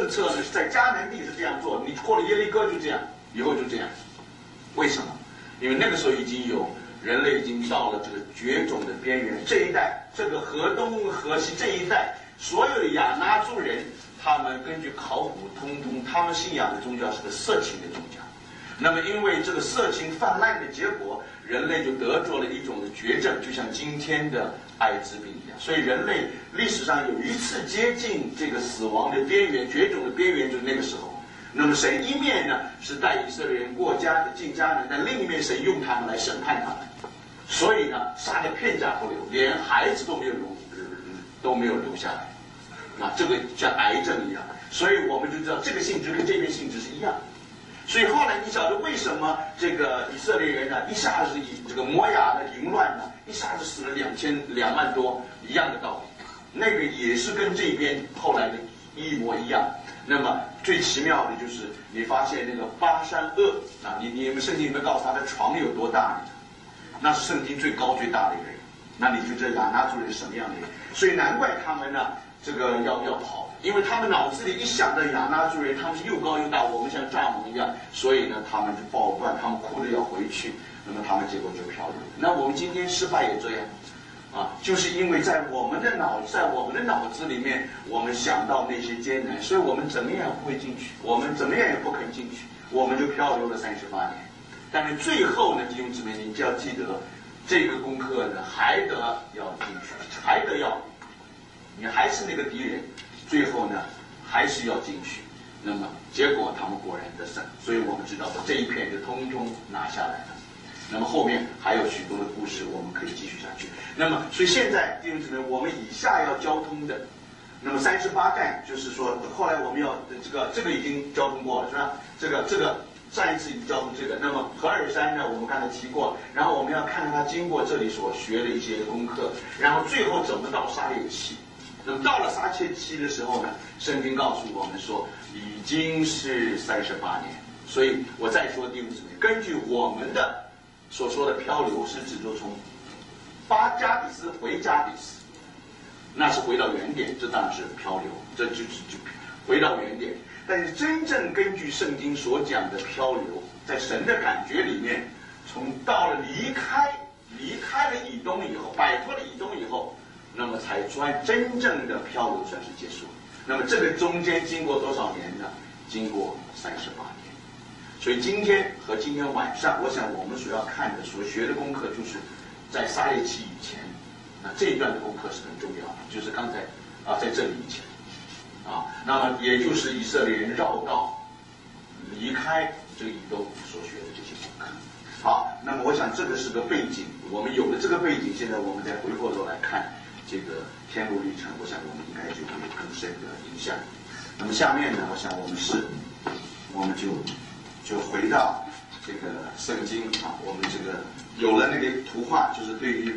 政策呢是在迦南地是这样做，你过了耶利哥就这样，以后就这样。为什么？因为那个时候已经有人类已经到了这个绝种的边缘，这一带，这个河东河西这一带，所有的亚纳族人，他们根据考古，他们信仰的宗教是个色情的宗教。那么因为这个色情泛滥的结果，人类就得着了一种的绝症，就像今天的艾滋病一样。所以人类历史上有一次接近这个死亡的边缘、绝种的边缘，就是那个时候。那么神一面呢是带以色列人过进迦南，但另一面神用他们来审判他们，所以呢杀得片甲不留，连孩子都没有留下来。啊，这个像癌症一样，所以我们就知道这个性质跟这边性质是一样的。所以后来你晓得为什么这个以色列人呢，一下子以这个摩亚的淫乱呢，一下子死了2万多，一样的道理。那个也是跟这边后来的一模一样。那么最奇妙的就是你发现那个巴山厄啊，你们圣经里面告诉他的床有多大呢？那是圣经最高最大的一个人。那你就知道亚纳族人是什么样的人。所以难怪他们呢，这个要跑。因为他们脑子里一想到亚纳族人，他们是又高又大，我们像蚱蜢一样，所以呢，他们就暴乱，他们哭着要回去，那么他们结果就漂流。那我们今天失败也这样，啊，就是因为在我们的脑子里面，我们想到那些艰难，所以我们怎么样也不会进去，我们怎么样也不肯进去，我们就漂流了38年。但是最后呢，弟兄姊妹，你就要记得，这个功课呢，还得要进去，还得要，你还是那个敌人。最后呢，还是要进去。那么结果他们果然得胜，所以我们知道这一片就通通拿下来了。那么后面还有许多的故事，我们可以继续下去。那么所以现在弟兄姊妹，我们以下要交通的，那么38站就是说，后来我们要这个已经交通过了，是吧？这个上一次已经交通这个。那么何尔山呢，我们刚才提过，然后我们要看看他经过这里所学的一些功课，然后最后怎么到撒列期。那么到了撒切期的时候呢，圣经告诉我们说已经是38年。所以我再说弟兄姊妹，根据我们的所说的漂流，是指着从巴加底斯回加底斯，那是回到原点，这当然是漂流，这就回到原点。但是真正根据圣经所讲的漂流，在神的感觉里面，从到了离开了以东以后，摆脱了以东以后，那么才真正的漂流算是结束。那么这个中间经过多少年呢？经过38年。所以今天和今天晚上，我想我们所要看的、所学的功课，就是在撒列期以前，那这一段的功课是很重要的，就是刚才在这里以前，那么也就是以色列人绕道离开这个以东所学的这些功课。好，那么我想这个是个背景，我们有了这个背景，现在我们再回过头来看这个天路历程，我想我们应该就会有更深的影响。那么下面呢，我想我们就回到这个圣经我们这个有了那个图画，就是对于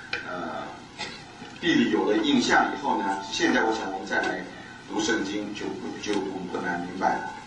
地理有了印象以后呢，现在我想我们再来读圣经就我们不难明白了。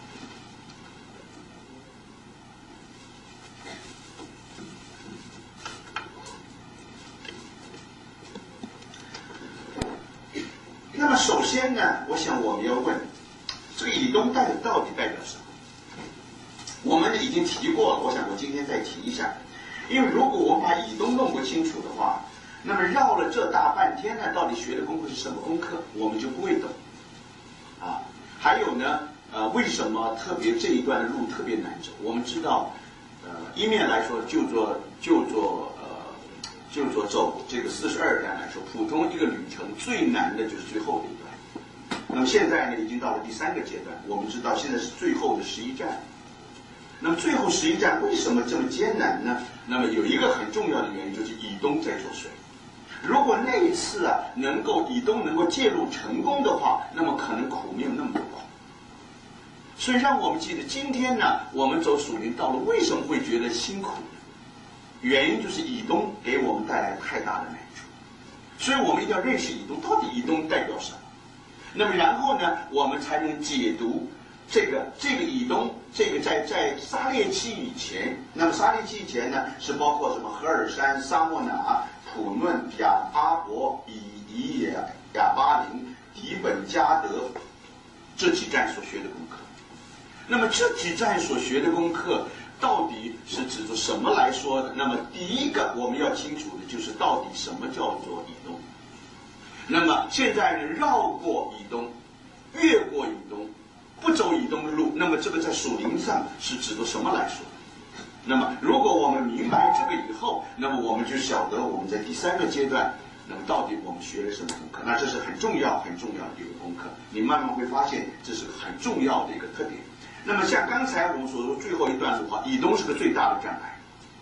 那么首先呢，我想我们要问，这个以东到底代表什么？我们已经提过了，我想我今天再提一下。因为如果我们把以东弄不清楚的话，那么绕了这大半天呢，到底学的功课是什么功课，我们就不会懂。还有呢，为什么特别这一段的路特别难走？我们知道，一面来说就走这个42站来说，普通一个旅程最难的就是最后的一段。那么现在呢，已经到了第3个阶段，我们知道现在是最后的11站。那么最后11站为什么这么艰难呢？那么有一个很重要的原因，就是以东在作祟。如果那一次以东能够介入成功的话，那么可能苦没有那么苦。所以让我们记得，今天呢，我们走属灵道路为什么会觉得辛苦呢？原因就是以东给我们带来太大的难处。所以我们一定要认识以东，到底以东代表什么？那么然后呢，我们才能解读这个以东，这个在撒列期以前，那么撒列期以前呢，是包括什么何尔山、撒莫拿、普嫩、阿伯、以迪亚巴林、底本加德这几站所学的功课。那么这几站所学的功课到底是指着什么来说的？那么第一个我们要清楚的就是到底什么叫做以东。那么现在呢，绕过以东，越过以东，不走以东的路，那么这个在属灵上是指着什么来说的？那么如果我们明白这个以后，那么我们就晓得我们在第三个阶段，那么到底我们学了什么功课？那这是很重要很重要的一个功课，你慢慢会发现这是很重要的一个特点。那么像刚才我们所说最后一段的话，以东是个最大的障碍。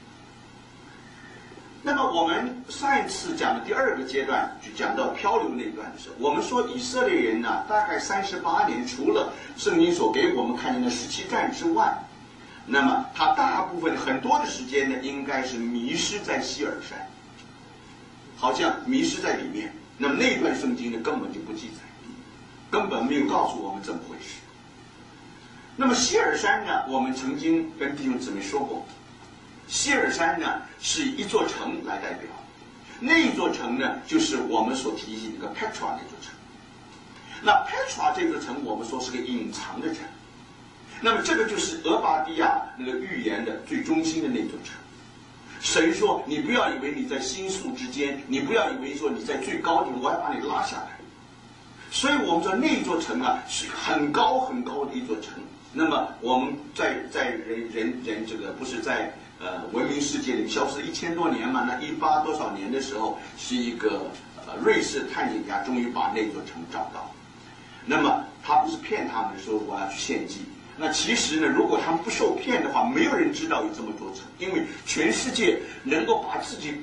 那么我们上一次讲的第二个阶段，就讲到漂流那一段的时候，我们说以色列人呢，大概38年，除了圣经所给我们看见的17站之外，那么他大部分很多的时间呢，应该是迷失在西尔山，好像迷失在里面。那么那段圣经呢，根本就不记载，根本没有告诉我们怎么回事。那么希尔山呢，我们曾经跟弟兄姊妹说过，希尔山呢是以一座城来代表，那一座城呢就是我们所提及的一个 Petra 那座城。那 Petra 这座城我们说是个隐藏的城，那么这个就是俄巴底亚那个预言的最中心的那座城。神说你不要以为你在星宿之间，你不要以为说你在最高点，我要把你拉下来。所以我们说那座城啊是很高很高的一座城。那么我们在人这个不是在文明世界里消失1000多年嘛？那18多少年的时候，是一个瑞士探险家终于把那座城找到。那么他不是骗他们说我要去献祭，那其实呢，如果他们不受骗的话，没有人知道有这么多城，因为全世界能够把自己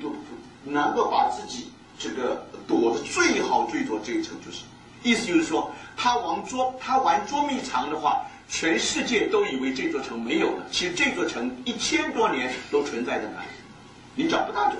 这个躲得最好最多这一城就是，意思就是说他玩捉迷藏的话，全世界都以为这座城没有了，其实这座城1000多年都存在在那里，你找不到就是。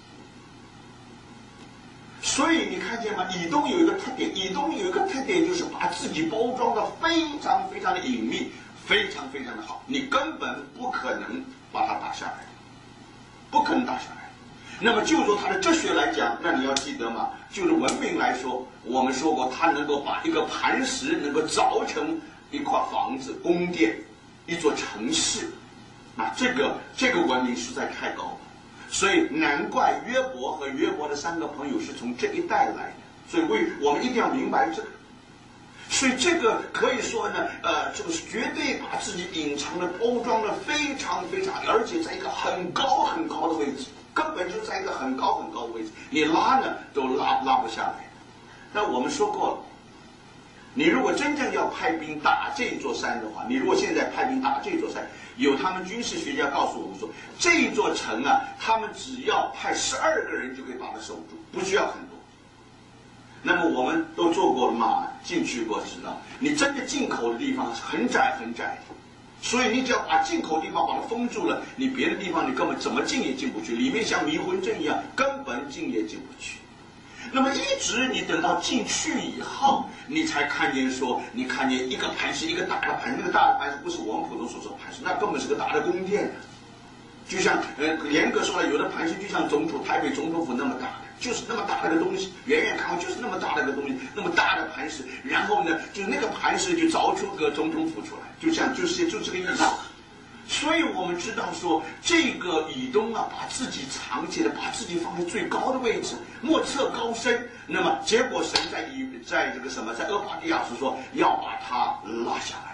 所以你看见吗？以东有一个特点，就是把自己包装的非常非常的隐秘，非常非常的好，你根本不可能把它打下来，不可能打下来。那么就说它的哲学来讲，那你要记得嘛，就是文明来说，我们说过它能够把一个磐石能够凿成一块房子、宫殿、一座城市，啊，这个文明实在太高了，所以难怪约伯和约伯的3个朋友是从这一代来的。所以我们一定要明白这个。所以这个可以说呢，这个绝对把自己隐藏的包装的非常非常，而且在一个很高很高的位置，根本就在一个很高很高的位置，你拉呢都拉不下来。那我们说过了。你如果真正要派兵打这座山的话，你如果现在派兵打这座山，有他们军事学家告诉我们说，这座城啊，他们只要派12个人就可以把它守住，不需要很多。那么我们都坐过马进去过，知道你真的进口的地方是很窄很窄的，所以你只要把进口地方把它封住了，你别的地方你根本怎么进也进不去，里面像迷魂阵一样，根本进也进不去。那么一直你等到进去以后，你才看见说，你看见一个磐石，一个大的磐石，那个大的磐石不是我们普通所说的磐石，那根本是个大的宫殿。就像严格说来，有的磐石就像台北总统府那么大的，就是那么大的个东西，远远看就是那么大的个东西，那么大的磐石，然后呢，就是那个磐石就凿出个总统府出来，就这个意思。所以我们知道说，这个以东啊，把自己藏起来，把自己放在最高的位置，莫测高深。那么结果神在这个什么，在俄巴底亚是说要把它拉下来。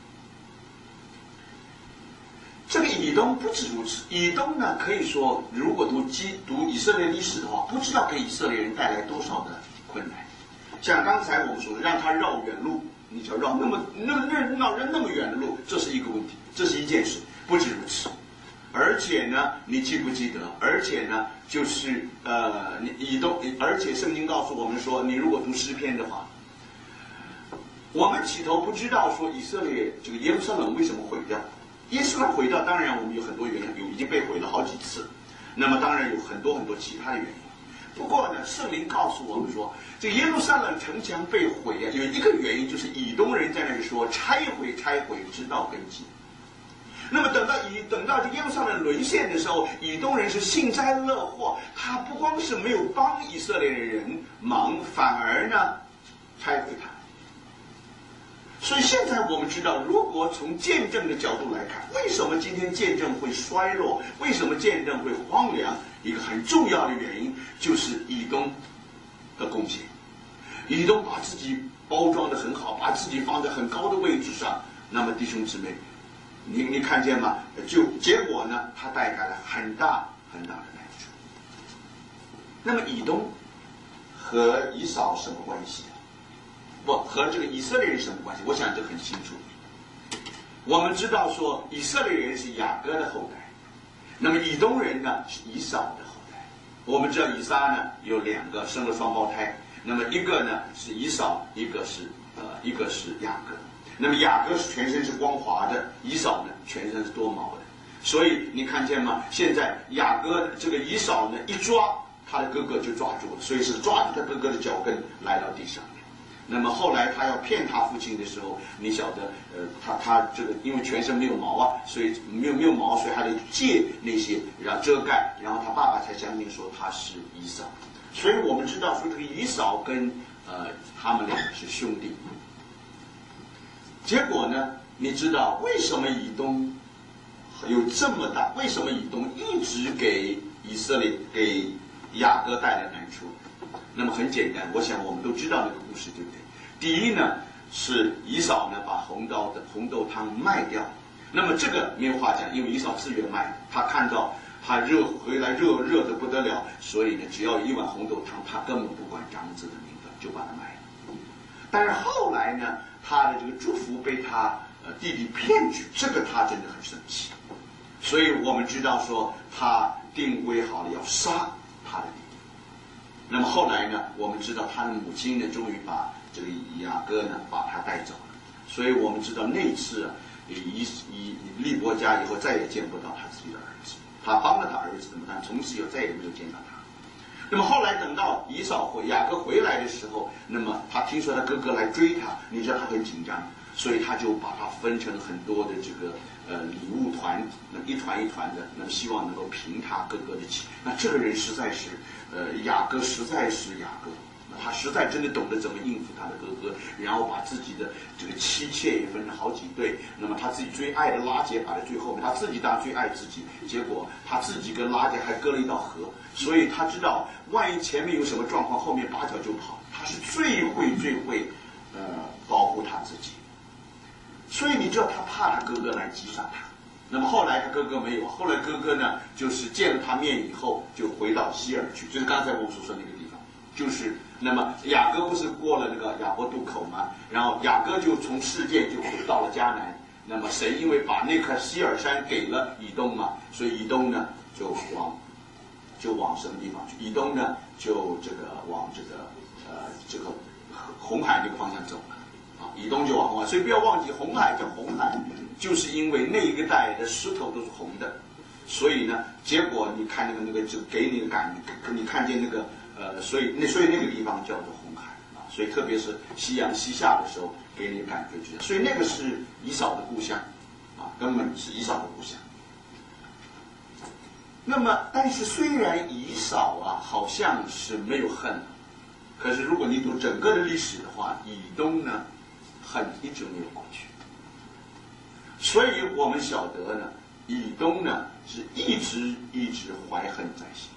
这个以东不止如此，以东呢可以说，如果读以色列历史的话，不知道给以色列人带来多少的困难。像刚才我们说的，让他绕远路。你只要绕那么远的路，这是一个问题，这是一件事。不止如此，而且呢，你记不记得？而且呢，就是而且圣经告诉我们说，你如果读诗篇的话，我们起头不知道说以色列这个耶路撒冷为什么毁掉。耶路撒冷毁掉，当然我们有很多原因，已经被毁了好几次。那么当然有很多很多其他的原因。不过呢，圣灵告诉我们说，这耶路撒冷城墙被毁啊，有一个原因就是以东人在那里说拆毁，直到根基。那么等到这耶路撒冷沦陷的时候，以东人是幸灾乐祸，他不光是没有帮以色列人忙，反而呢拆毁他。 所以现在我们知道，如果从见证的角度来看，为什么今天见证会衰落？为什么见证会荒凉？一个很重要的原因就是以东的贡献。以东把自己包装得很好，把自己放在很高的位置上。那么弟兄姊妹，你看见吗？就结果呢，他带来了很大很大的难处。那么以东和以扫什么关系？不，和这个以色列人什么关系？我想这很清楚。我们知道说，以色列人是雅各的后代，那么以东人呢是以扫的后代。我们知道以撒呢有2个生了双胞胎，那么一个呢是以扫，一个是雅各。那么雅各是全身是光滑的，以扫呢全身是多毛的。所以你看见吗？现在雅各这个以扫呢一抓，他的哥哥就抓住了，所以是抓住他哥哥的脚跟来到地上。那么后来他要骗他父亲的时候，你晓得，他这个因为全身没有毛啊，所以没有毛，所以还得借那些然后遮盖，然后他爸爸才相信说他是以扫。所以我们知道说这个以扫跟他们2个是兄弟。结果呢，你知道为什么以东有这么大？为什么以东一直给以色列给雅各带来难处？那么很简单，我想我们都知道那个故事，对不对？第一呢，是以扫呢把红豆汤卖掉，那么这个没有话讲，因为以扫自愿卖，他看到他回来热得不得了，所以呢，只要1碗红豆汤，他根本不管长子的名分，就把它卖了。但是后来呢，他的这个祝福被他弟弟骗去，这个他真的很生气，所以我们知道说他定规好了要杀他的弟弟。那么后来呢，我们知道他的母亲呢，终于把这个雅各呢把他带走了。所以我们知道那次啊，利伯家以后再也见不到他自己的儿子，他帮了他儿子，但从此以后再也没有见到他。那么后来等到雅各回来的时候，那么他听说他哥哥来追他，你知道他很紧张，所以他就把它分成很多的这个礼物团，那一团一团的，那么希望能够平他哥哥的气。那这个人实在是雅各实在是雅各，他实在真的懂得怎么应付他的哥哥，然后把自己的这个妻妾也分成好几对，那么他自己最爱的拉结摆在最后面，他自己当然最爱自己，结果他自己跟拉结还隔了一道河，所以他知道万一前面有什么状况，后面拔脚就跑，他是最会保护他自己。所以你知道他怕他哥哥来击杀他。那么后来他哥哥没有，后来哥哥呢，就是见了他面以后，就回到西尔去，就是刚才我们所说那个地方，就是那么雅各不是过了那个雅博渡口吗？然后雅各就从示剑就回到了迦南。那么谁因为把那块西尔山给了以东嘛，所以以东呢就往什么地方去？以东呢就往这个红海这个方向走了。以东就往红海，所以不要忘记红海叫红海，就是因为那一带的石头都是红的，所以呢，结果你看那个就给你的感觉，你看见那个所以那个地方叫做红海啊，所以特别是夕阳西下的时候，给你的感觉就是，所以那个是以扫的故乡啊，根本是以扫的故乡。那么，但是虽然以扫啊好像是没有恨，可是如果你读整个的历史的话，以东呢恨一直没有过去，所以我们晓得呢，以东呢是一直怀恨在心。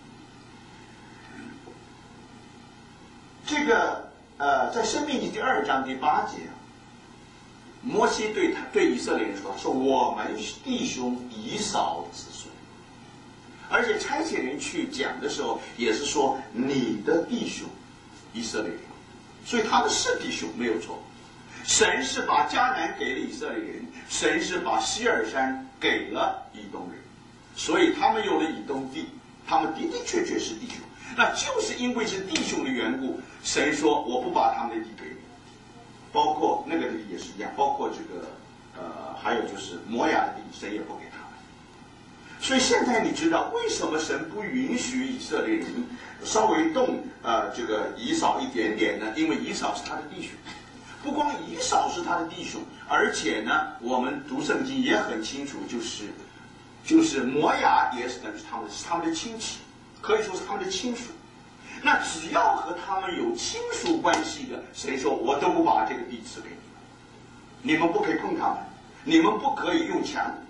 这个在申命记第2章第8节啊，摩西对以色列人说我们弟兄以扫子孙，而且差遣人去讲的时候也是说你的弟兄以色列人，所以他们是弟兄没有错。神是把迦南给了以色列人，神是把西尔山给了以东人，所以他们有了以东地，他们的确是弟兄。那就是因为是弟兄的缘故，神说我不把他们的地给你，包括那个地也是一样，包括这个还有就是摩亚的地，神也不给他们。所以现在你知道为什么神不允许以色列人稍微动这个以扫一点点呢？因为以扫是他的弟兄。不光以扫是他的弟兄，而且呢，我们读圣经也很清楚，就是摩亚也是他们的亲戚，可以说是他们的亲属。那只要和他们有亲属关系的，谁说我都不把这个地赐给你们， 你们不可以碰他们，你们不可以用枪，